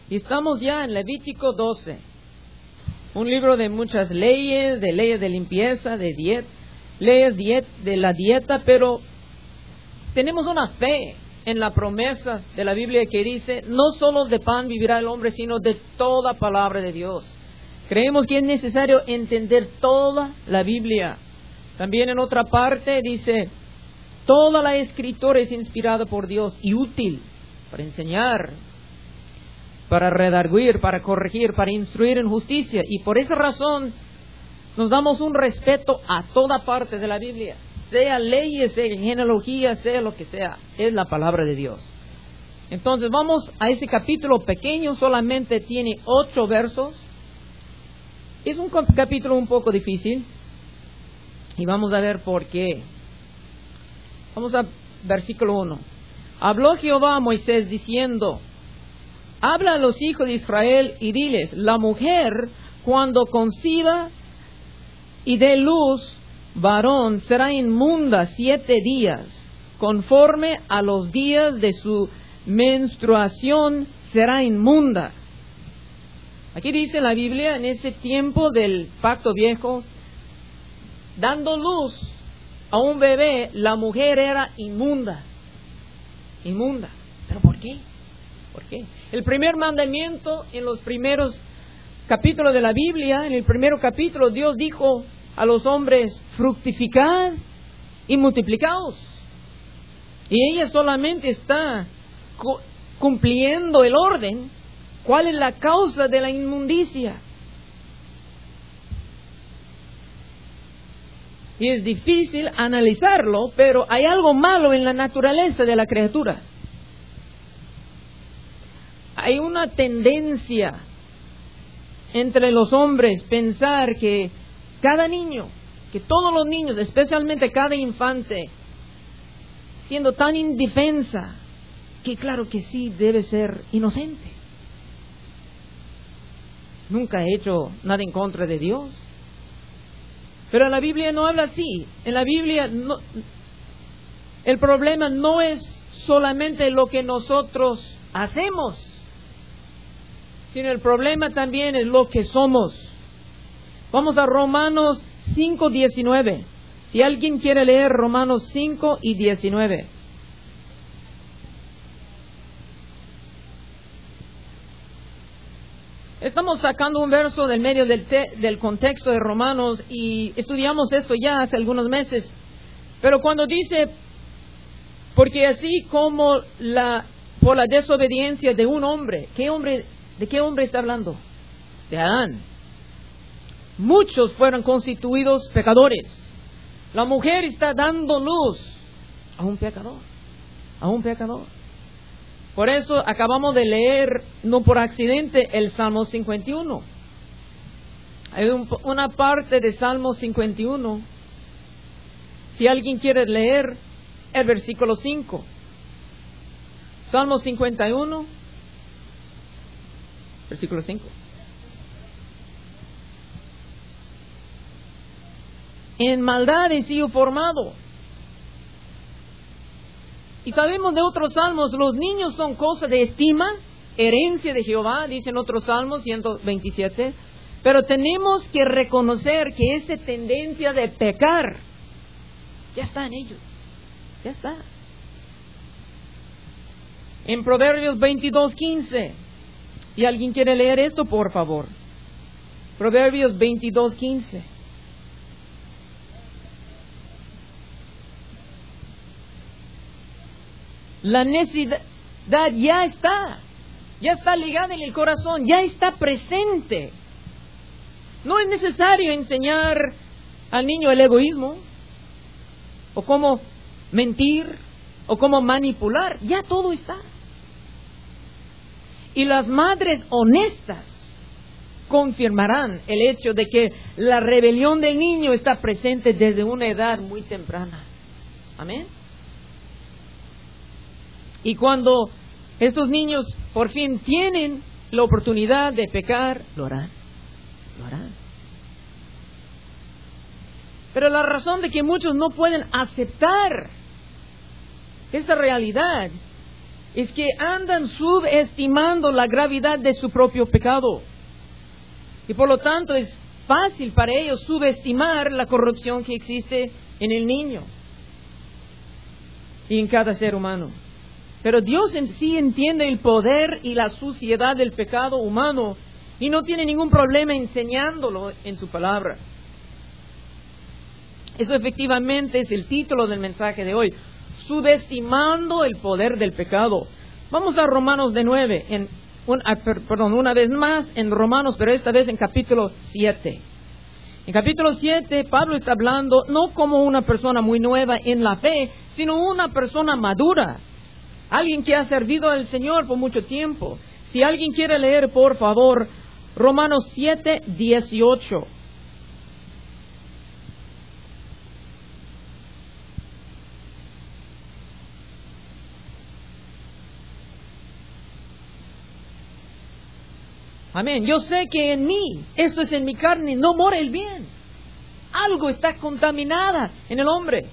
Y estamos ya en Levítico 12. Un libro de muchas leyes, de leyes de limpieza, de leyes de la dieta, pero tenemos una fe en la promesa de la Biblia que dice, no solo de pan vivirá el hombre, sino de toda palabra de Dios. Creemos que es necesario entender toda la Biblia. También en otra parte dice, toda la Escritura es inspirada por Dios y útil para enseñar, para redarguir, para corregir, para instruir en justicia. Y por esa razón nos damos un respeto a toda parte de la Biblia. Sea leyes, sea genealogía, sea lo que sea, es la palabra de Dios. Entonces vamos a ese capítulo pequeño, solamente tiene 8 versos. Es un capítulo un poco difícil y vamos a ver por qué. Vamos a versículo 1. Habló Jehová a Moisés diciendo, habla a los hijos de Israel y diles, la mujer cuando conciba y dé luz varón será inmunda 7 días, conforme a los días de su menstruación será inmunda. Aquí dice la Biblia, en ese tiempo del pacto viejo, dando luz a un bebé, la mujer era inmunda. Inmunda. ¿Pero por qué? ¿Por qué? El primer mandamiento en los primeros capítulos de la Biblia, en el primer capítulo, Dios dijo a los hombres, fructificad y multiplicaos. Y ella solamente está cumpliendo el orden. ¿Cuál es la causa de la inmundicia? Y es difícil analizarlo, pero hay algo malo en la naturaleza de la criatura. Hay una tendencia entre los hombres pensar que cada niño, que todos los niños, especialmente cada infante, siendo tan indefensa, que claro que sí debe ser inocente. Nunca he hecho nada en contra de Dios. Pero la Biblia no habla así. En la Biblia no, el problema no es solamente lo que nosotros hacemos, sino el problema también es lo que somos. Vamos a Romanos 5:19. Si alguien quiere leer Romanos 5 y 19. Estamos sacando un verso del medio del contexto de Romanos y estudiamos esto ya hace algunos meses. Pero cuando dice, porque así como por la desobediencia de un hombre, ¿de qué hombre está hablando? De Adán. Muchos fueron constituidos pecadores. La mujer está dando luz a un pecador. A un pecador. Por eso acabamos de leer, no por accidente, el Salmo 51. Hay una parte de Salmo 51. Si alguien quiere leer el versículo 5. Salmo 51, versículo 5. En maldad he sido formado. Y sabemos de otros salmos, los niños son cosa de estima, herencia de Jehová, dicen otros salmos, 127. Pero tenemos que reconocer que esa tendencia de pecar ya está en ellos. Ya está. En Proverbios 22:15. Si alguien quiere leer esto, por favor. Proverbios 22:15. La necesidad ya está ligada en el corazón, ya está presente. No es necesario enseñar al niño el egoísmo, o cómo mentir, o cómo manipular, ya todo está. Y las madres honestas confirmarán el hecho de que la rebelión del niño está presente desde una edad muy temprana. Amén. Y cuando estos niños por fin tienen la oportunidad de pecar, lo harán. Lo harán. Pero la razón de que muchos no pueden aceptar esa realidad es que andan subestimando la gravedad de su propio pecado. Y por lo tanto es fácil para ellos subestimar la corrupción que existe en el niño y en cada ser humano. Pero Dios en sí entiende el poder y la suciedad del pecado humano y no tiene ningún problema enseñándolo en su palabra. Eso efectivamente es el título del mensaje de hoy, subestimando el poder del pecado. Vamos a Romanos de 9, una vez más en Romanos, pero esta vez en capítulo 7. En capítulo 7, Pablo está hablando no como una persona muy nueva en la fe, sino una persona madura, alguien que ha servido al Señor por mucho tiempo. Si alguien quiere leer, por favor, Romanos 7, 18. Amén. Yo sé que en mí, esto es en mi carne, no mora el bien. Algo está contaminada en el hombre.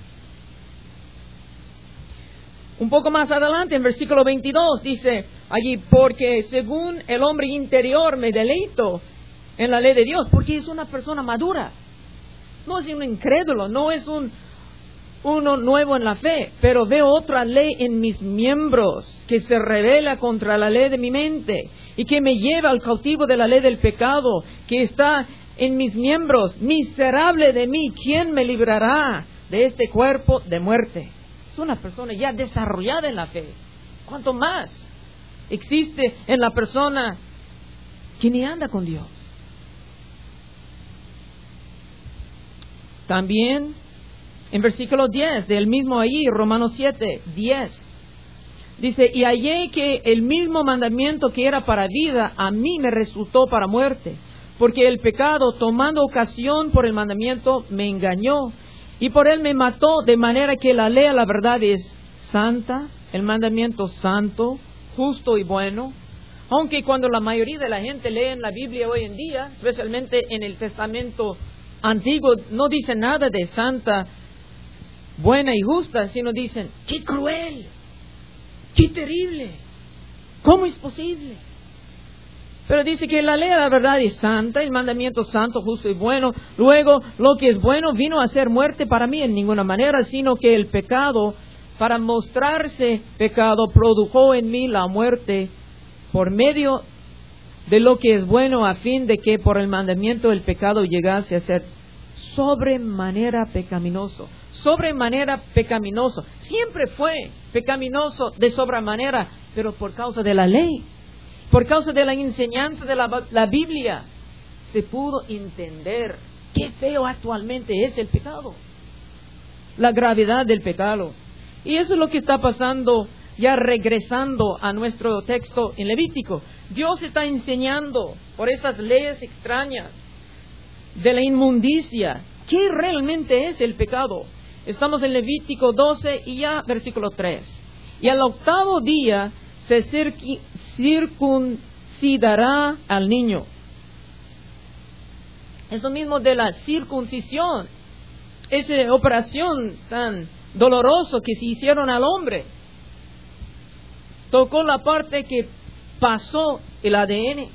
Un poco más adelante, en versículo 22, dice allí, porque según el hombre interior me deleito en la ley de Dios, porque es una persona madura. No es un incrédulo, no es uno nuevo en la fe, pero veo otra ley en mis miembros que se revela contra la ley de mi mente y que me lleva al cautivo de la ley del pecado que está en mis miembros. Miserable de mí, ¿quién me librará de este cuerpo de muerte? Es una persona ya desarrollada en la fe. ¿Cuánto más existe en la persona que ni anda con Dios? También en versículo 10 del mismo ahí, Romanos 7, 10. Dice, y hallé que el mismo mandamiento que era para vida, a mí me resultó para muerte. Porque el pecado, tomando ocasión por el mandamiento, me engañó. Y por él me mató, de manera que la ley a la verdad es santa, el mandamiento santo, justo y bueno. Aunque cuando la mayoría de la gente lee en la Biblia hoy en día, especialmente en el Testamento Antiguo, no dice nada de santa, buena y justa, sino dicen, ¡qué cruel! ¡Qué terrible! ¿Cómo es posible? Pero dice que la ley de la verdad es santa, el mandamiento santo, justo y bueno. Luego, lo que es bueno vino a ser muerte para mí en ninguna manera, sino que el pecado, para mostrarse pecado, produjo en mí la muerte por medio de lo que es bueno, a fin de que por el mandamiento el pecado llegase a ser sobremanera pecaminoso. Sobremanera pecaminoso. Siempre fue pecaminoso de sobremanera, pero por causa de la ley, por causa de la enseñanza de la Biblia, se pudo entender qué feo actualmente es el pecado, la gravedad del pecado. Y eso es lo que está pasando, ya regresando a nuestro texto en Levítico. Dios está enseñando por esas leyes extrañas de la inmundicia qué realmente es el pecado. Estamos en Levítico 12 y ya versículo 3. Y al octavo día se circuncidará al niño. Eso mismo de la circuncisión, esa operación tan dolorosa que se hicieron al hombre, tocó la parte que pasó el ADN,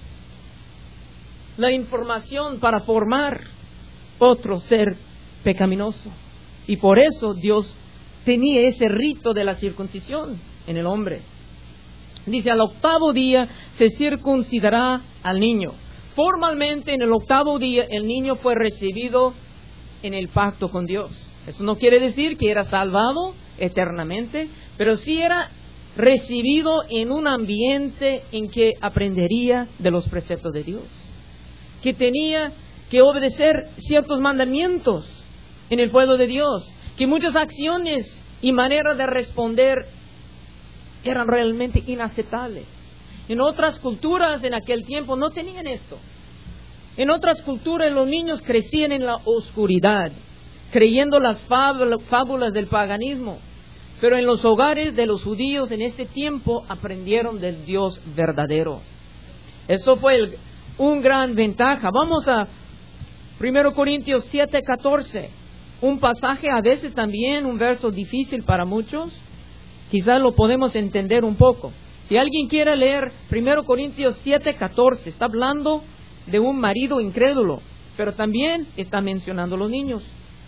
la información para formar otro ser pecaminoso. Y por eso Dios tenía ese rito de la circuncisión en el hombre. Dice, al octavo día se circuncidará al niño. Formalmente en el octavo día el niño fue recibido en el pacto con Dios. Eso no quiere decir que era salvado eternamente, pero sí era recibido en un ambiente en que aprendería de los preceptos de Dios, que tenía que obedecer ciertos mandamientos en el pueblo de Dios, que muchas acciones y maneras de responder eran realmente inaceptables. En otras culturas en aquel tiempo no tenían esto. En otras culturas los niños crecían en la oscuridad, creyendo las fábulas del paganismo. Pero en los hogares de los judíos en ese tiempo aprendieron del Dios verdadero. Eso fue un gran ventaja. Vamos a 1 Corintios 7:14. Un pasaje a veces también, un verso difícil para muchos. quizás lo podemos entender un poco. Si alguien quiere leer 1 Corintios 7:14, está hablando de un marido incrédulo, pero también está mencionando a los niños.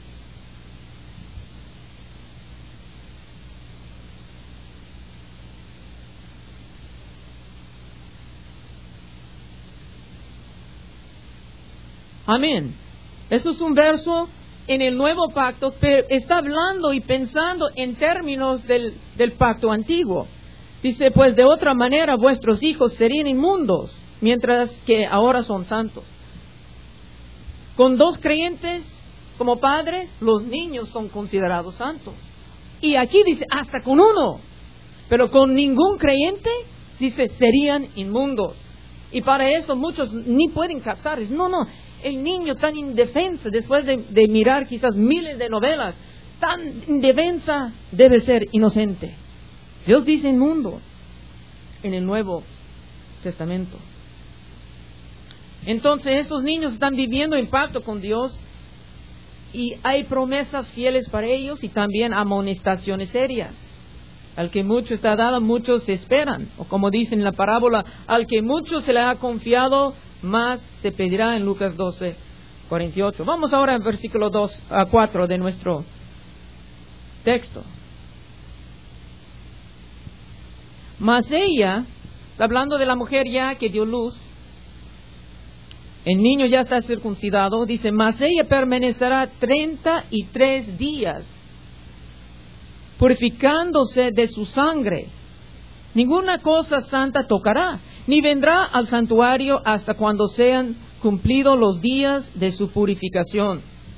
Amén. Eso es un verso en el nuevo pacto, pero está hablando y pensando en términos del pacto antiguo. Dice, pues de otra manera vuestros hijos serían inmundos, mientras que ahora son santos. Con 2 creyentes como padres, los niños son considerados santos. Y aquí dice, hasta con 1. Pero con ningún creyente, dice, serían inmundos. Y para eso muchos ni pueden captar. No, el niño tan indefenso, después de mirar quizás miles de novelas, tan indefensa, debe ser inocente. Dios dice inmundo en el Nuevo Testamento. Entonces esos niños están viviendo en pacto con Dios y hay promesas fieles para ellos y también amonestaciones serias. Al que mucho está dado, muchos se esperan. O como dice en la parábola, al que mucho se le ha confiado, más se pedirá, en Lucas 12:48. Vamos ahora al versículo 4 de nuestro texto. Mas ella, hablando de la mujer ya que dio luz, el niño ya está circuncidado, dice, mas ella permanecerá 33 días, purificándose de su sangre. Ninguna cosa santa tocará, ni vendrá al santuario hasta cuando sean cumplidos los días de su purificación.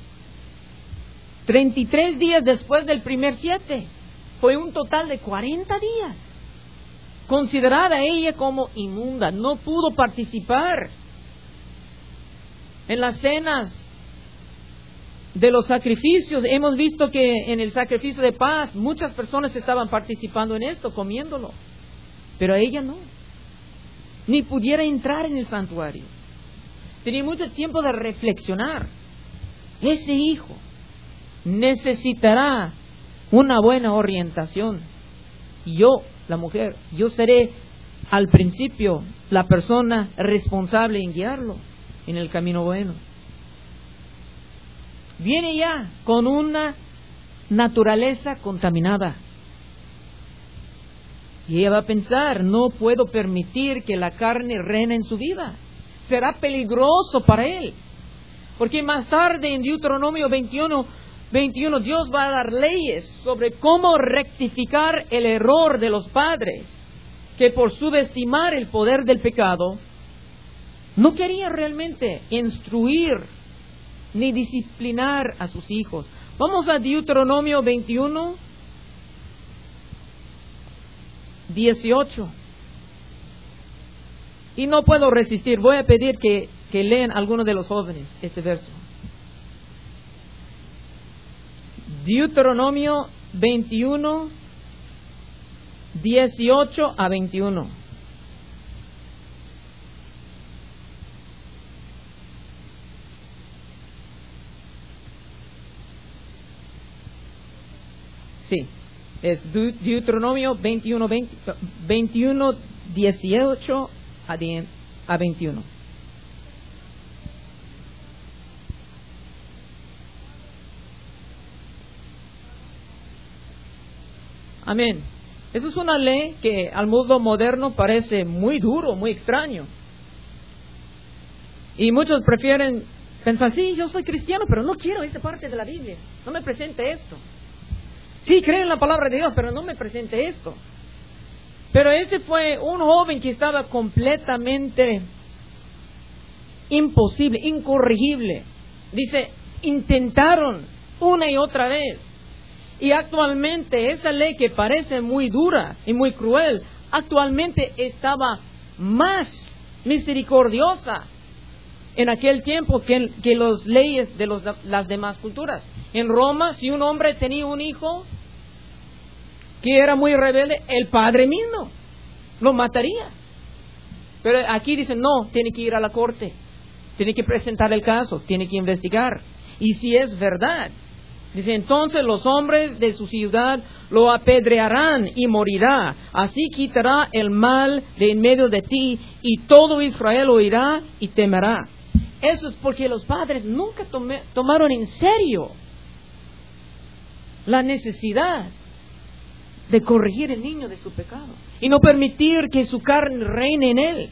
33 días después del primer 7. Fue un total de 40 días. Considerada ella como inmunda, no pudo participar en las cenas de los sacrificios. Hemos visto que en el sacrificio de paz muchas personas estaban participando en esto, comiéndolo, pero ella no, ni pudiera entrar en el santuario. Tenía mucho tiempo de reflexionar. Ese hijo necesitará una buena orientación. Y yo, la mujer, yo seré al principio la persona responsable en guiarlo en el camino bueno. Viene ya con una naturaleza contaminada. Y ella va a pensar, no puedo permitir que la carne reine en su vida. Será peligroso para él. Porque más tarde en Deuteronomio 21, Dios va a dar leyes sobre cómo rectificar el error de los padres, que por subestimar el poder del pecado, no quería realmente instruir ni disciplinar a sus hijos. Vamos a Deuteronomio 21:18. Y no puedo resistir, voy a pedir que lean algunos de los jóvenes este verso. Deuteronomio 21:18-21. Sí, es Deuteronomio 21:18-21. Amén. Esa es una ley que al mundo moderno parece muy duro, muy extraño. Y muchos prefieren pensar, sí, yo soy cristiano, pero no quiero esa parte de la Biblia. No me presente esto. Sí, creo en la palabra de Dios, pero no me presente esto. Pero ese fue un joven que estaba completamente imposible, incorregible. Dice, intentaron una y otra vez. Y actualmente esa ley que parece muy dura y muy cruel, actualmente estaba más misericordiosa en aquel tiempo que las leyes de las demás culturas. En Roma, si un hombre tenía un hijo que era muy rebelde, el padre mismo lo mataría. Pero aquí dicen, no, tiene que ir a la corte, tiene que presentar el caso, tiene que investigar. Y si es verdad, Dice, entonces los hombres de su ciudad lo apedrearán y morirá. Así quitará el mal de en medio de ti, y todo Israel oirá y temerá. Eso es porque los padres nunca tomaron en serio la necesidad de corregir al niño de su pecado y no permitir que su carne reine en él.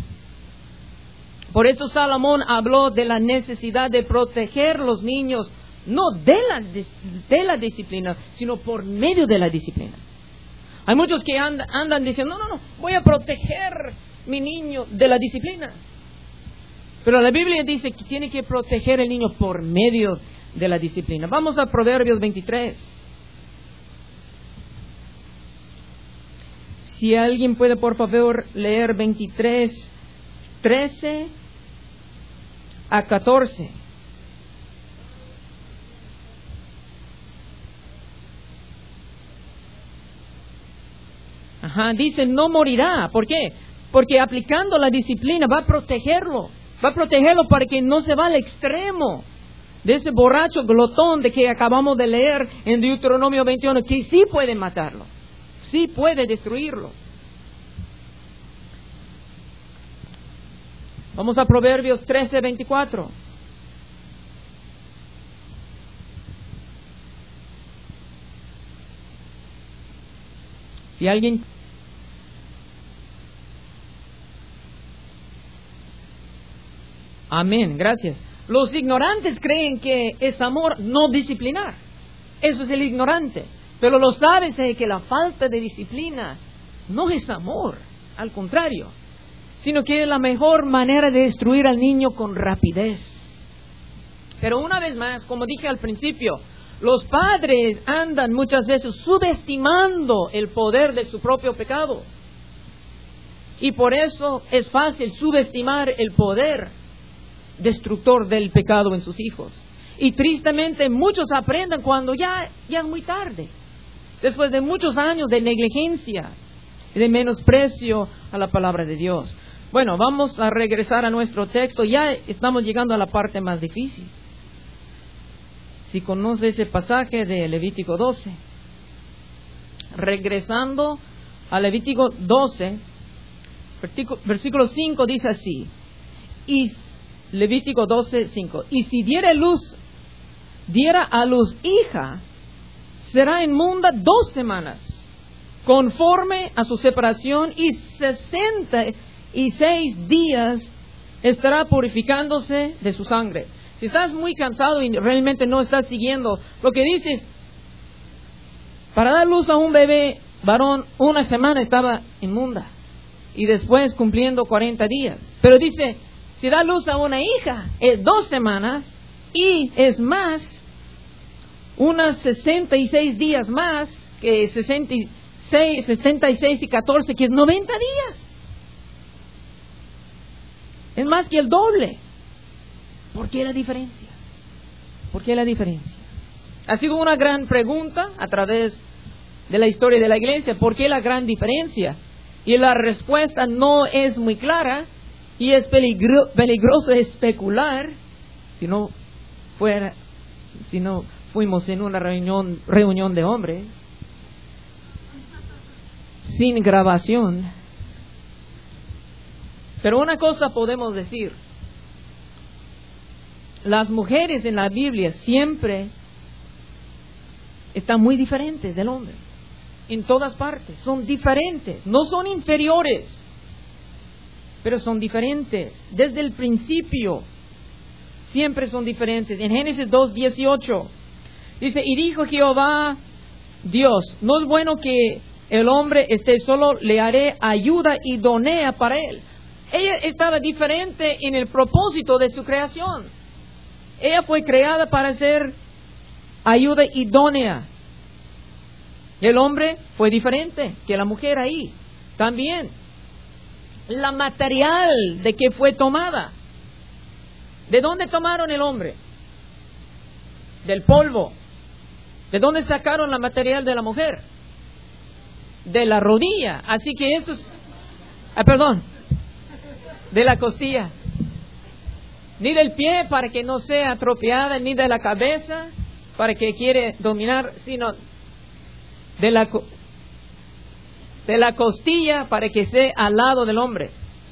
Por eso Salomón habló de la necesidad de proteger a los niños, no de la disciplina, sino por medio de la disciplina. Hay muchos que andan diciendo, no, voy a proteger mi niño de la disciplina. Pero la Biblia dice que tiene que proteger al niño por medio de la disciplina. Vamos a Proverbios 23. Si alguien puede, por favor, leer 23, 13 a 14. Dice, no morirá. ¿Por qué? Porque aplicando la disciplina va a protegerlo. Va a protegerlo para que no se va al extremo de ese borracho glotón de que acabamos de leer en Deuteronomio 21, que sí puede matarlo, sí puede destruirlo. Vamos a Proverbios 13, 24. Si alguien... Amén, gracias. Los ignorantes creen que es amor no disciplinar. Eso es el ignorante. Pero lo sabes que la falta de disciplina no es amor, al contrario, sino que es la mejor manera de destruir al niño con rapidez. Pero una vez más, como dije al principio, los padres andan muchas veces subestimando el poder de su propio pecado. Y por eso es fácil subestimar el poder destructor del pecado en sus hijos. Y tristemente muchos aprenden cuando ya es muy tarde, después de muchos años de negligencia y de menosprecio a la palabra de Dios. Bueno, vamos a regresar a nuestro texto. Ya estamos llegando a la parte más difícil. Si conoce ese pasaje de Levítico 12, regresando a Levítico 12, versículo 5 dice así, y Levítico 12, 5. Y si diera a luz hija, será inmunda 2 semanas, conforme a su separación, y 66 días estará purificándose de su sangre. Si estás muy cansado y realmente no estás siguiendo lo que dices, para dar luz a un bebé varón, 1 semana estaba inmunda, y después cumpliendo 40 días. Pero dice, si da luz a una hija, es 2 semanas, y es más, unas 66 días más, que 66 y 14, que es 90 días. Es más que el doble. ¿Por qué la diferencia? ¿Por qué la diferencia? Ha sido una gran pregunta a través de la historia de la iglesia. ¿Por qué la gran diferencia? Y la respuesta no es muy clara. Y es peligroso especular si no fuimos en una reunión de hombres sin grabación. Pero una cosa podemos decir: las mujeres en la Biblia siempre están muy diferentes del hombre. En todas partes son diferentes, no son inferiores, pero son diferentes. Desde el principio siempre son diferentes. En Génesis 2:18 dice, y dijo Jehová Dios, no es bueno que el hombre esté solo, le haré ayuda idónea para él. Ella estaba diferente en el propósito de su creación. Ella fue creada para ser ayuda idónea. El hombre fue diferente que la mujer ahí también. La material de que fue tomada. ¿De dónde tomaron el hombre? Del polvo. ¿De dónde sacaron la material de la mujer? De la rodilla. Así que eso es... de la costilla. Ni del pie para que no sea atropiada, ni de la cabeza, para que quiere dominar, sino de la costilla para que esté al lado del hombre.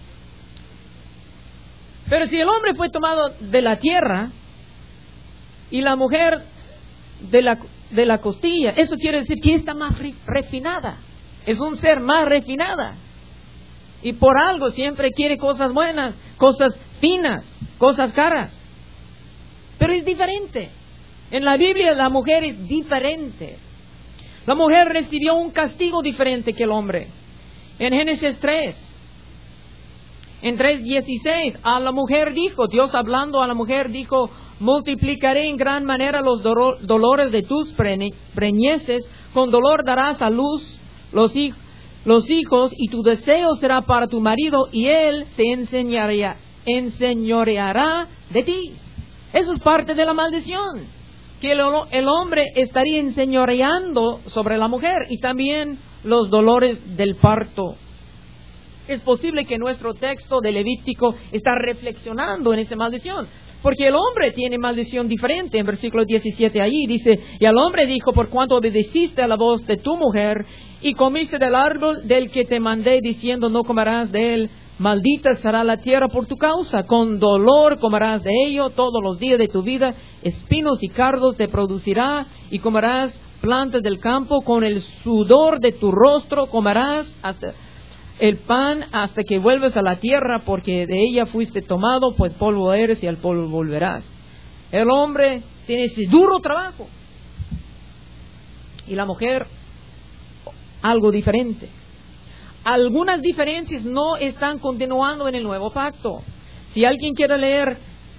Pero si el hombre fue tomado de la tierra y la mujer de la costilla, eso quiere decir que está más refinada. Es un ser más refinada. Y por algo siempre quiere cosas buenas, cosas finas, cosas caras. Pero es diferente. En la Biblia la mujer es diferente. La mujer recibió un castigo diferente que el hombre. En Génesis 3, en 3:16, a la mujer dijo, Dios hablando a la mujer dijo, multiplicaré en gran manera los dolores de tus preñeces, con dolor darás a luz los hijos, y tu deseo será para tu marido, y él se enseñoreará de ti. Eso es parte de la maldición, que el hombre estaría enseñoreando sobre la mujer, y también los dolores del parto. Es posible que nuestro texto de Levítico está reflexionando en esa maldición, porque el hombre tiene maldición diferente. En versículo 17 allí dice, y al hombre dijo, por cuanto obedeciste a la voz de tu mujer, y comiste del árbol del que te mandé, diciendo, no comerás de él, maldita será la tierra por tu causa, con dolor comerás de ello todos los días de tu vida, espinos y cardos te producirá, y comerás plantas del campo, con el sudor de tu rostro comerás hasta el pan hasta que vuelves a la tierra, porque de ella fuiste tomado, pues polvo eres y al polvo volverás. El hombre tiene ese duro trabajo, y la mujer algo diferente. Algunas diferencias no están continuando en el nuevo pacto. Si alguien quiere leer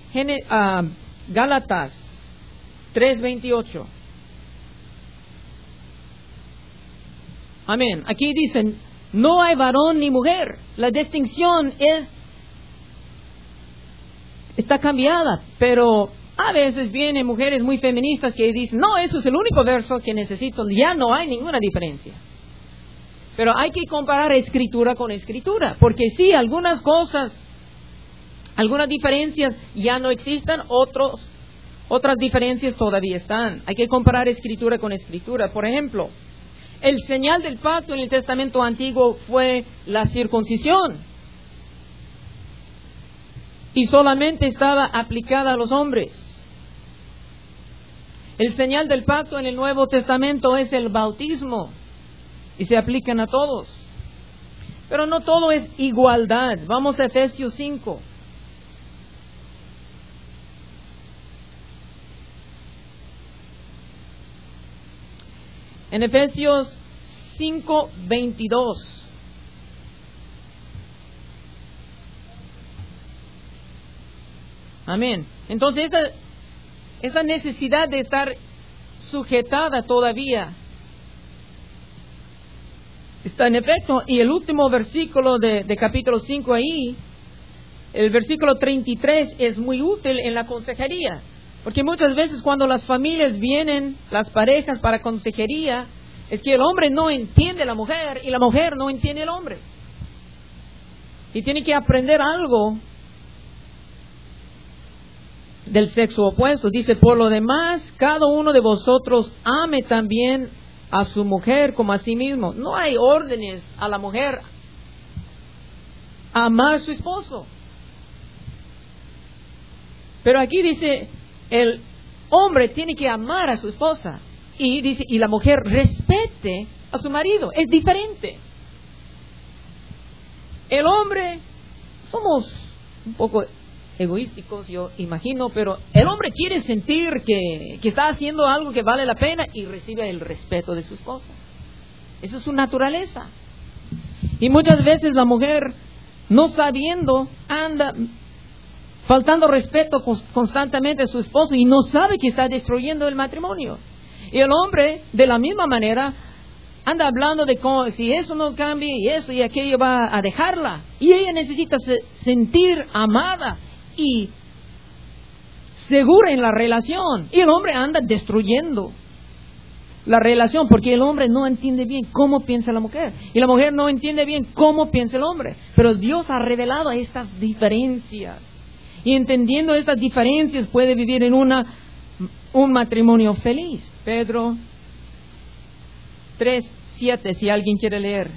Gálatas 3:28. Amén. Aquí dicen, no hay varón ni mujer. La distinción está cambiada, pero a veces vienen mujeres muy feministas que dicen, no, eso es el único verso que necesito, ya no hay ninguna diferencia. Pero hay que comparar escritura con escritura, porque sí, algunas cosas, algunas diferencias ya no existen, otras diferencias todavía están. Hay que comparar escritura con escritura. Por ejemplo, el señal del pacto en el Testamento Antiguo fue la circuncisión, y solamente estaba aplicada a los hombres. El señal del pacto en el Nuevo Testamento es el bautismo, y se aplican a todos. Pero no todo es igualdad. Vamos a Efesios 5. En Efesios 5:22. Amén. Entonces esa necesidad de estar sujetada todavía está en efecto. Y el último versículo de capítulo 5 ahí, el versículo 33, es muy útil en la consejería. Porque muchas veces cuando las familias vienen, las parejas para consejería, es que el hombre no entiende a la mujer y la mujer no entiende al hombre. Y tiene que aprender algo del sexo opuesto. Dice, por lo demás, cada uno de vosotros ame también a su mujer como a sí mismo. No hay órdenes a la mujer a amar a su esposo. Pero aquí dice, el hombre tiene que amar a su esposa. Y dice, y la mujer respete a su marido. Es diferente. El hombre, somos un poco egoísticos, yo imagino, pero el hombre quiere sentir que está haciendo algo que vale la pena y recibe el respeto de su esposa. Esa es su naturaleza. Y muchas veces la mujer, no sabiendo, anda faltando respeto constantemente a su esposo y no sabe que está destruyendo el matrimonio. Y el hombre, de la misma manera, anda hablando de cómo, si eso no cambia y eso y aquello va a dejarla. Y ella necesita sentir amada y segura en la relación. Y el hombre anda destruyendo la relación porque el hombre no entiende bien cómo piensa la mujer. Y la mujer no entiende bien cómo piensa el hombre. Pero Dios ha revelado estas diferencias. Y entendiendo estas diferencias puede vivir en una un matrimonio feliz. Pedro 3:7, si alguien quiere leer.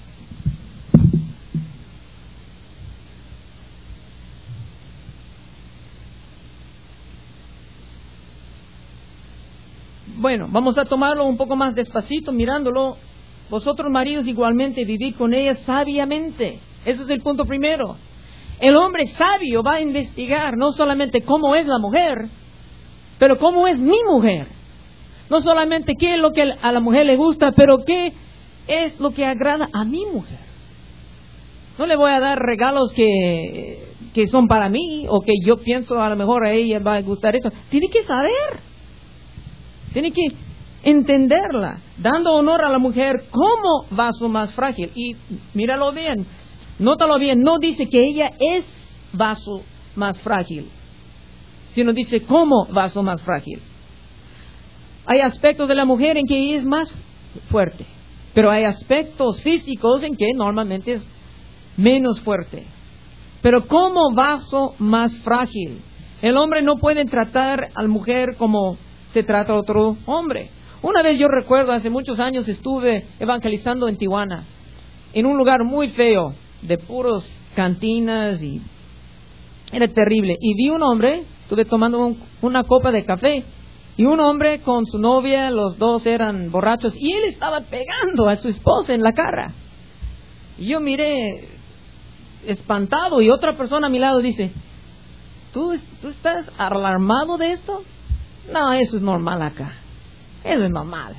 Bueno, vamos a tomarlo un poco más despacito, mirándolo. Vosotros, maridos, igualmente vivid con ella sabiamente. Ese es el punto primero. El hombre sabio va a investigar no solamente cómo es la mujer, pero cómo es mi mujer. No solamente qué es lo que a la mujer le gusta, pero qué es lo que agrada a mi mujer. No le voy a dar regalos que son para mí, o que yo pienso a lo mejor a ella va a gustar eso. Tiene que saber. Tiene que entenderla, dando honor a la mujer como vaso más frágil. Y míralo bien, nótalo bien, no dice que ella es vaso más frágil, sino dice como vaso más frágil. Hay aspectos de la mujer en que ella es más fuerte, pero hay aspectos físicos en que normalmente es menos fuerte. Pero como vaso más frágil, el hombre no puede tratar a la mujer como se trata a otro hombre. Una vez yo recuerdo, hace muchos años estuve evangelizando en Tijuana, en un lugar muy feo, de puros cantinas, y era terrible. Y vi un hombre, estuve tomando una copa de café, y un hombre con su novia, los dos eran borrachos, y él estaba pegando a su esposa en la cara. Y yo miré espantado, y otra persona a mi lado dice, ¿Tú estás alarmado de esto? No, eso es normal acá. Eso es normal.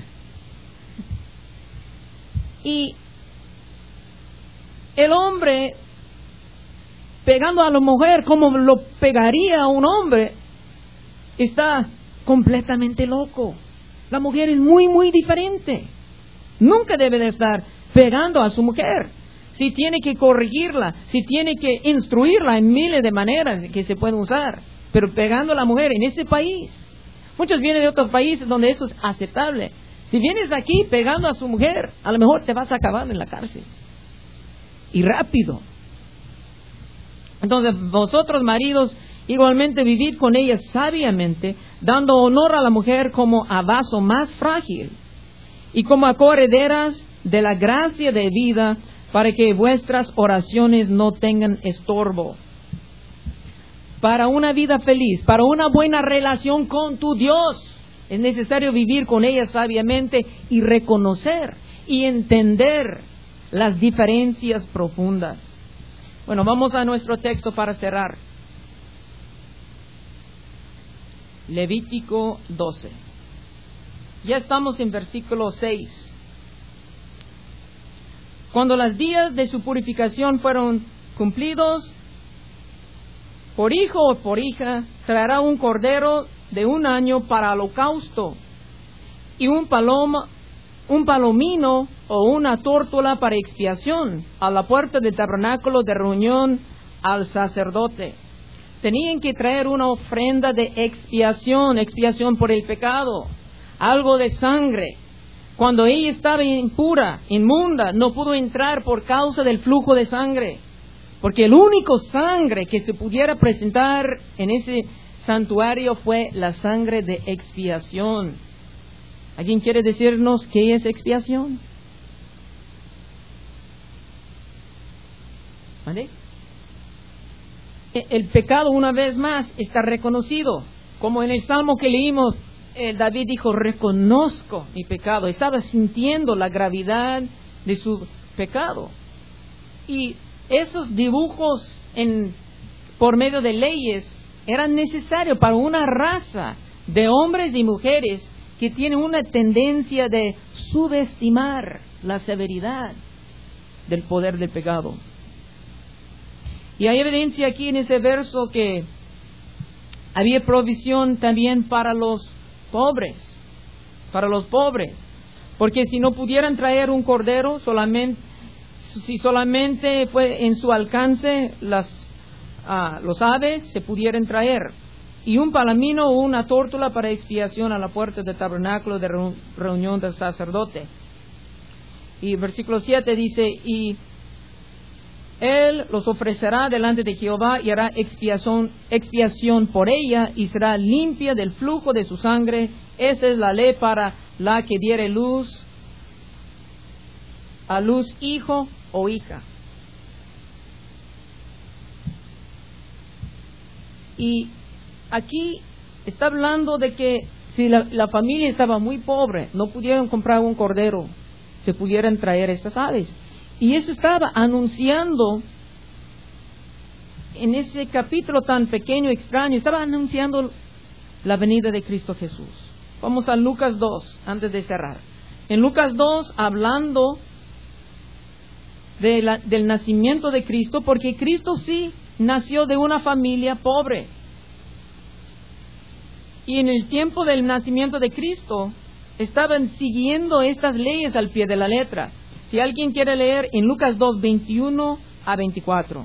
Y el hombre pegando a la mujer como lo pegaría a un hombre está completamente loco. La mujer es muy, muy diferente. Nunca debe de estar pegando a su mujer. Si tiene que corregirla, si tiene que instruirla en miles de maneras que se pueden usar, pero pegando a la mujer en este país. Muchos vienen de otros países donde eso es aceptable. Si vienes aquí pegando a su mujer, a lo mejor te vas a acabar en la cárcel. Y rápido. Entonces, vosotros, maridos, igualmente vivid con ella sabiamente, dando honor a la mujer como a vaso más frágil y como a coherederas de la gracia de vida, para que vuestras oraciones no tengan estorbo. Para una vida feliz, para una buena relación con tu Dios, es necesario vivir con ella sabiamente y reconocer y entender las diferencias profundas. Bueno, vamos a nuestro texto para cerrar. Levítico 12. Ya estamos en versículo 6. Cuando los días de su purificación fueron cumplidos, por hijo o por hija, traerá un cordero de 1 año para holocausto, y un palomino o una tórtola para expiación, a la puerta del tabernáculo de reunión al sacerdote. Tenían que traer una ofrenda de expiación por el pecado, algo de sangre. Cuando ella estaba impura, inmunda, no pudo entrar por causa del flujo de sangre. Porque el único sangre que se pudiera presentar en ese santuario fue la sangre de expiación. ¿Alguien quiere decirnos qué es expiación? ¿Vale? El pecado, una vez más, está reconocido. Como en el Salmo que leímos, David dijo, reconozco mi pecado. Estaba sintiendo la gravedad de su pecado. Y esos dibujos por medio de leyes eran necesarios para una raza de hombres y mujeres que tienen una tendencia de subestimar la severidad del poder del pecado. Y hay evidencia aquí en ese verso que había provisión también para los pobres, porque si no pudieran traer un cordero, si solamente fue en su alcance los aves se pudieran traer, y un palomino o una tórtola para expiación a la puerta del tabernáculo de reunión del sacerdote. Y versículo 7 dice, y Él los ofrecerá delante de Jehová y hará expiación por ella y será limpia del flujo de su sangre. Esa es la ley para la que diere a luz hijo o hija. Y aquí está hablando de que si la familia estaba muy pobre, no pudieron comprar un cordero, se pudieran traer estas aves. Y eso estaba anunciando, en ese capítulo tan pequeño, extraño, estaba anunciando la venida de Cristo Jesús. Vamos a Lucas 2, antes de cerrar. En Lucas 2, hablando del nacimiento de Cristo, porque Cristo sí nació de una familia pobre. Y en el tiempo del nacimiento de Cristo, estaban siguiendo estas leyes al pie de la letra. Si alguien quiere leer en Lucas 2, 21 a 24.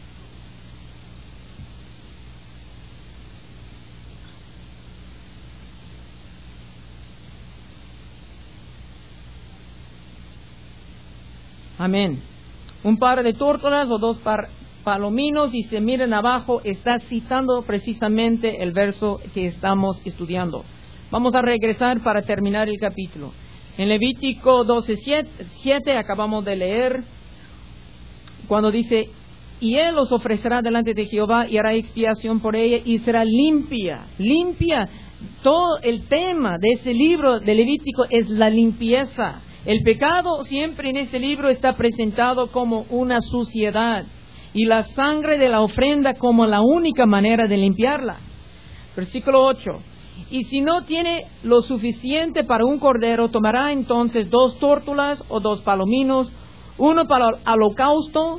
Amén. Un par de tórtolas o dos palominos, y se miren abajo, está citando precisamente el verso que estamos estudiando. Vamos a regresar para terminar el capítulo. En Levítico 12:7 acabamos de leer, cuando dice, y él los ofrecerá delante de Jehová y hará expiación por ella y será limpia. Limpia. Todo el tema de ese libro de Levítico es la limpieza. El pecado siempre en este libro está presentado como una suciedad y la sangre de la ofrenda como la única manera de limpiarla. Versículo 8. Y si no tiene lo suficiente para un cordero, tomará entonces 2 tórtolas o 2 palominos, uno para holocausto,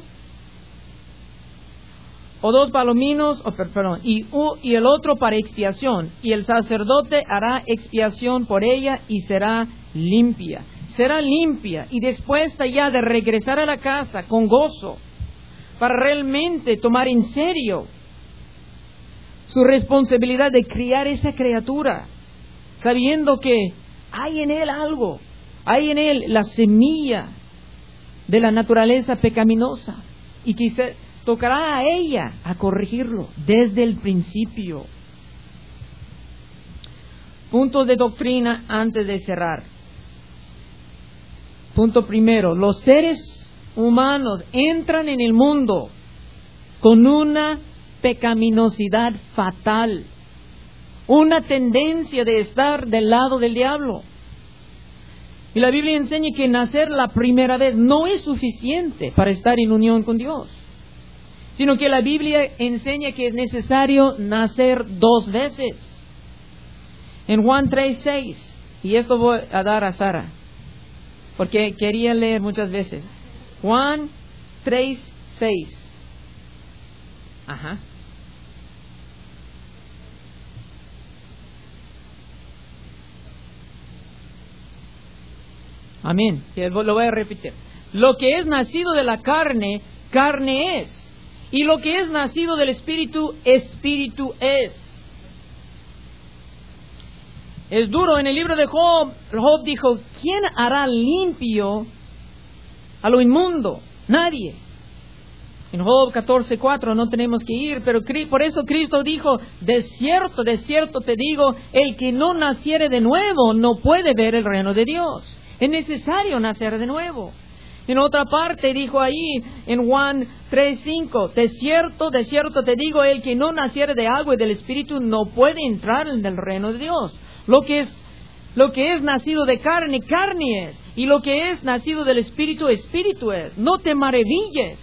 o 2 palominos, y el otro para expiación. Y el sacerdote hará expiación por ella y será limpia. Será limpia, y después ya de regresar a la casa con gozo, para realmente tomar en serio su responsabilidad de criar esa criatura, sabiendo que hay en él algo, hay en él la semilla de la naturaleza pecaminosa, y que se tocará a ella a corregirlo desde el principio. Puntos de doctrina antes de cerrar. Punto primero, los seres humanos entran en el mundo con una pecaminosidad fatal, una tendencia de estar del lado del diablo. Y la Biblia enseña que nacer la primera vez no es suficiente para estar en unión con Dios, sino que la Biblia enseña que es necesario nacer 2 veces. En Juan 3:6, y esto voy a dar a Sara, porque quería leer muchas veces. Juan 3:6. Ajá. Amén. Lo voy a repetir. Lo que es nacido de la carne, carne es. Y lo que es nacido del Espíritu, Espíritu es. Es duro. En el libro de Job, Job dijo, ¿quién hará limpio a lo inmundo? Nadie. En Job 14:4 no tenemos que ir, pero por eso Cristo dijo, de cierto te digo, el que no naciere de nuevo no puede ver el reino de Dios. Es necesario nacer de nuevo. En otra parte dijo ahí, en Juan 3:5, de cierto te digo, el que no naciere de agua y del Espíritu no puede entrar en el reino de Dios. Lo que es nacido de carne, carne es. Y lo que es nacido del Espíritu, Espíritu es. No te maravilles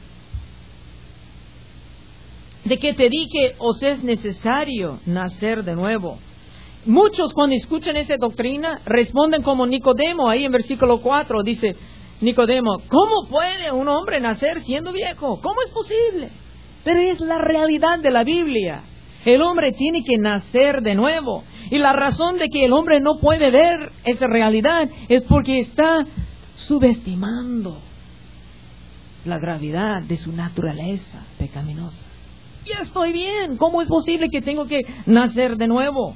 de que te dije, os es necesario nacer de nuevo. Muchos cuando escuchan esa doctrina responden como Nicodemo, ahí en versículo 4 dice Nicodemo, ¿cómo puede un hombre nacer siendo viejo? ¿Cómo es posible? Pero es la realidad de la Biblia. El hombre tiene que nacer de nuevo. Y la razón de que el hombre no puede ver esa realidad es porque está subestimando la gravedad de su naturaleza pecaminosa. Ya estoy bien, ¿cómo es posible que tengo que nacer de nuevo?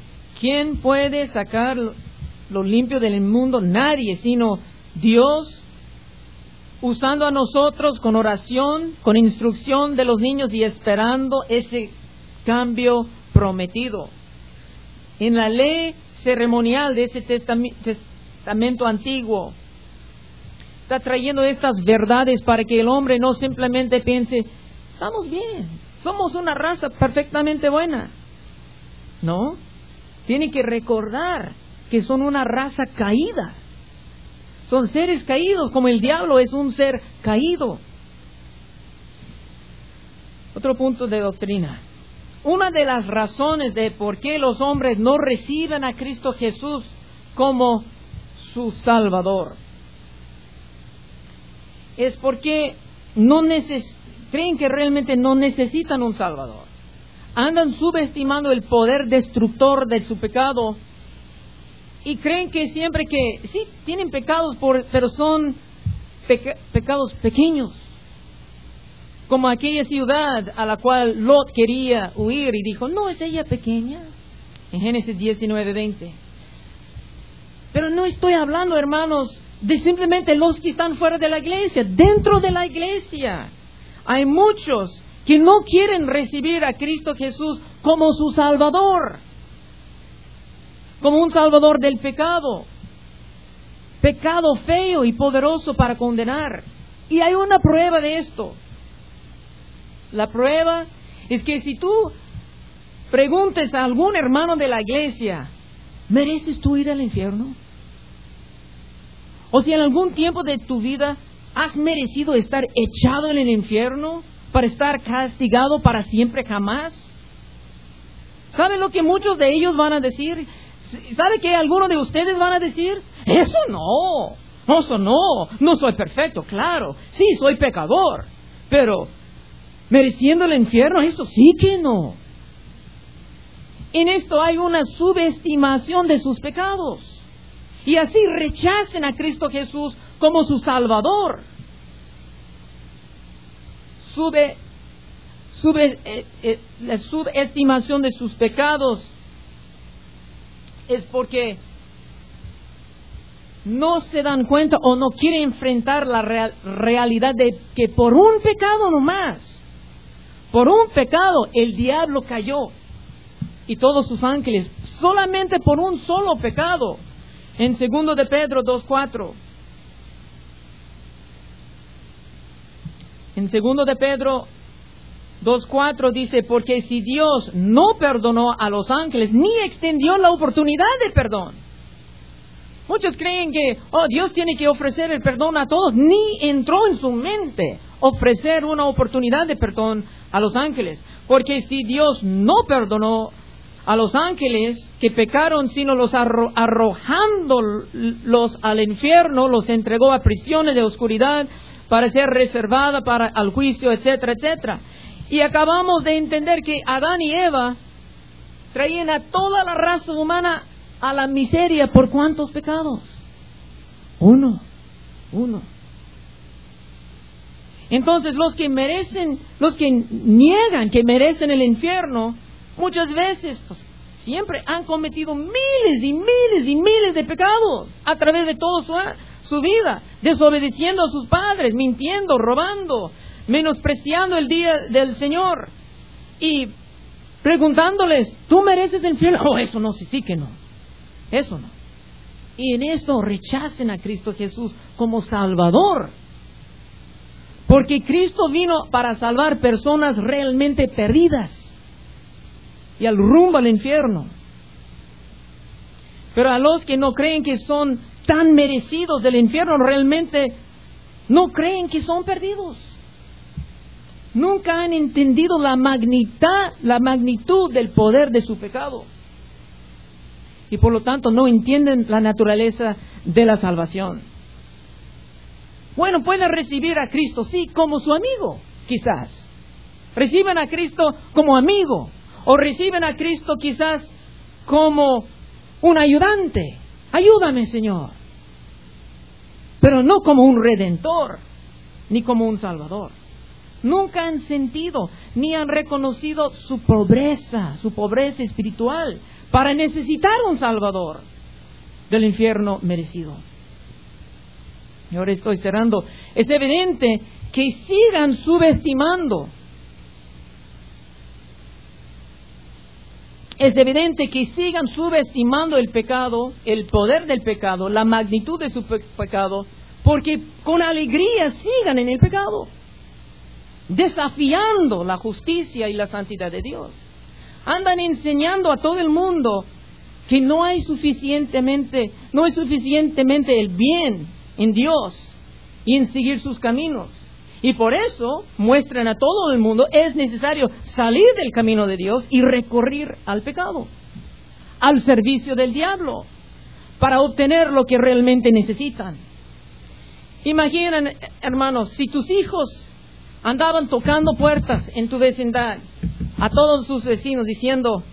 ¿Quién puede sacar lo limpio del mundo? Nadie, sino Dios usando a nosotros con oración, con instrucción de los niños y esperando ese cambio prometido. En la ley ceremonial de ese testamento antiguo, está trayendo estas verdades para que el hombre no simplemente piense, estamos bien, somos una raza perfectamente buena. No, tiene que recordar que son una raza caída. Son seres caídos, como el diablo es un ser caído. Otro punto de doctrina. Una de las razones de por qué los hombres no reciben a Cristo Jesús como su Salvador es porque creen que realmente no necesitan un Salvador. Andan subestimando el poder destructor de su pecado y creen que siempre que sí tienen pecados, pero son pecados pequeños, como aquella ciudad a la cual Lot quería huir y dijo, no, es ella pequeña, en Génesis 19:20. Pero no estoy hablando, hermanos, de simplemente los que están fuera de la iglesia. Dentro de la iglesia hay muchos que no quieren recibir a Cristo Jesús como su Salvador, como un Salvador del pecado. Pecado feo y poderoso para condenar. Y hay una prueba de esto. La prueba es que si tú preguntes a algún hermano de la iglesia, ¿mereces tú ir al infierno? O si en algún tiempo de tu vida has merecido estar echado en el infierno para estar castigado para siempre jamás. ¿Sabe lo que muchos de ellos van a decir? ¿Sabe que algunos de ustedes van a decir? Eso no soy perfecto, claro, sí soy pecador, pero mereciendo el infierno, eso sí que no. En esto hay una subestimación de sus pecados. Y así rechacen a Cristo Jesús como su Salvador. La subestimación de sus pecados es porque no se dan cuenta o no quieren enfrentar la realidad de que por un pecado nomás, por un pecado el diablo cayó y todos sus ángeles, solamente por un solo pecado. En 2 de Pedro 2:4. En 2 de Pedro 2:4 dice, porque si Dios no perdonó a los ángeles, ni extendió la oportunidad de perdón. Muchos creen que, Dios tiene que ofrecer el perdón a todos. Ni entró en su mente ofrecer una oportunidad de perdón a los ángeles. Porque si Dios no perdonó a los ángeles que pecaron, sino los arrojándolos al infierno, los entregó a prisiones de oscuridad para ser reservada para el juicio, etcétera, etcétera. Y acabamos de entender que Adán y Eva traían a toda la raza humana a la miseria. ¿Por cuántos pecados? Uno. Entonces los que niegan que merecen el infierno, muchas veces, siempre han cometido miles y miles y miles de pecados a través de toda su vida, desobedeciendo a sus padres, mintiendo, robando, menospreciando el día del Señor y preguntándoles, ¿tú mereces el infierno? Eso no, sí que no, eso no. Y en esto rechacen a Cristo Jesús como Salvador, porque Cristo vino para salvar personas realmente perdidas y al rumbo al infierno. Pero a los que no creen que son tan merecidos del infierno, realmente no creen que son perdidos. Nunca han entendido la magnitud del poder de su pecado. Y por lo tanto no entienden la naturaleza de la salvación. Bueno, pueden recibir a Cristo, sí, como su amigo, quizás. Reciben a Cristo como amigo. O reciben a Cristo quizás como un ayudante. Ayúdame, Señor. Pero no como un redentor, ni como un salvador. Nunca han sentido, ni han reconocido su pobreza espiritual, para necesitar un salvador del infierno merecido. y ahora estoy cerrando, es evidente que sigan subestimando. Es evidente que sigan subestimando el pecado, el poder del pecado, la magnitud de su pecado, porque con alegría sigan en el pecado, desafiando la justicia y la santidad de Dios. Andan enseñando a todo el mundo que no es suficientemente el bien en Dios y en seguir sus caminos. Y por eso muestran a todo el mundo es necesario salir del camino de Dios y recurrir al pecado, al servicio del diablo, para obtener lo que realmente necesitan. Imaginen, hermanos, si tus hijos andaban tocando puertas en tu vecindad a todos sus vecinos diciendo: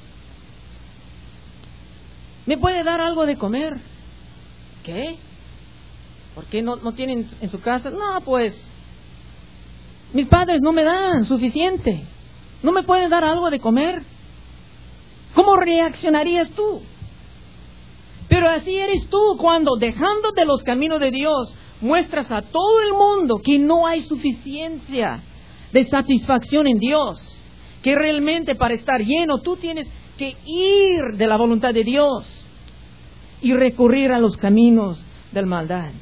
¿me puede dar algo de comer? ¿Qué? ¿Por qué no tienen en su casa? No, pues mis padres no me dan suficiente. ¿No me pueden dar algo de comer? ¿Cómo reaccionarías tú? Pero así eres tú cuando, dejándote los caminos de Dios, muestras a todo el mundo que no hay suficiencia de satisfacción en Dios, que realmente para estar lleno tú tienes que ir de la voluntad de Dios y recurrir a los caminos de la maldad.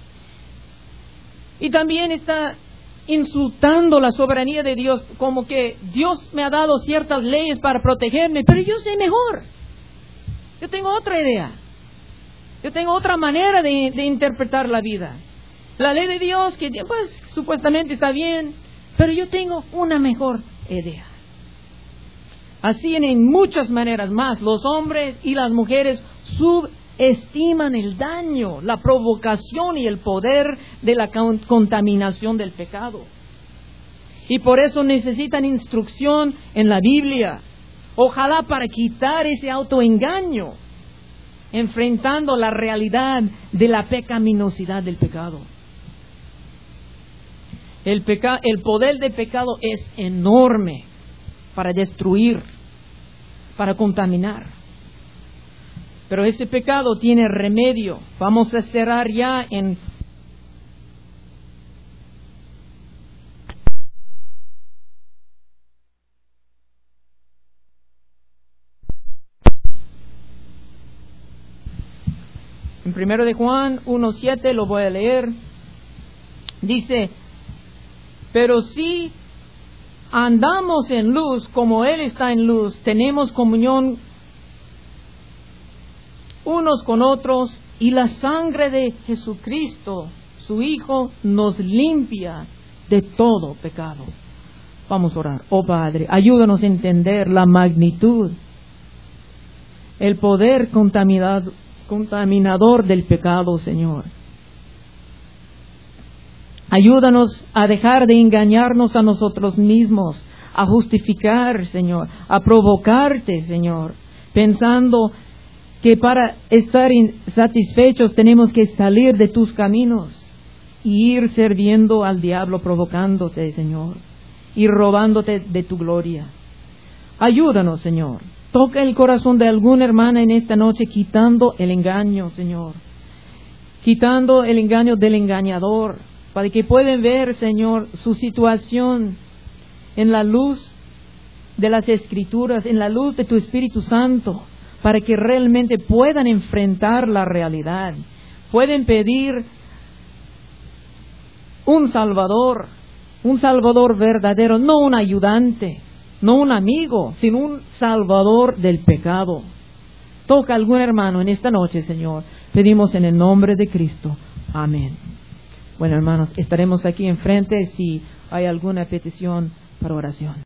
Y también está insultando la soberanía de Dios, como que Dios me ha dado ciertas leyes para protegerme, pero yo sé mejor. Yo tengo otra idea. Yo tengo otra manera de interpretar la vida. La ley de Dios, que pues supuestamente está bien, pero yo tengo una mejor idea. Así en muchas maneras más, los hombres y las mujeres subestiman el daño, la provocación y el poder de la contaminación del pecado. Y por eso necesitan instrucción en la Biblia. Ojalá para quitar ese autoengaño, enfrentando la realidad de la pecaminosidad del pecado. El poder del pecado es enorme para destruir, para contaminar. Pero ese pecado tiene remedio. Vamos a cerrar ya en Primero de Juan 1:7, lo voy a leer. Dice: pero si andamos en luz como Él está en luz, tenemos comunión unos con otros, y la sangre de Jesucristo, su Hijo, nos limpia de todo pecado. Vamos a orar. Oh Padre, ayúdanos a entender la magnitud, el poder contaminador del pecado, Señor. Ayúdanos a dejar de engañarnos a nosotros mismos, a justificar, Señor, a provocarte, Señor, pensando que para estar insatisfechos tenemos que salir de tus caminos y ir sirviendo al diablo, provocándote, Señor, y robándote de tu gloria. Ayúdanos, Señor. Toca el corazón de alguna hermana en esta noche, quitando el engaño, Señor, quitando el engaño del engañador, para que puedan ver, Señor, su situación en la luz de las Escrituras, en la luz de tu Espíritu Santo, para que realmente puedan enfrentar la realidad, pueden pedir un Salvador verdadero, no un ayudante, no un amigo, sino un Salvador del pecado. Toca a algún hermano en esta noche, Señor. Pedimos en el nombre de Cristo. Amén. Bueno, hermanos, estaremos aquí enfrente si hay alguna petición para oración.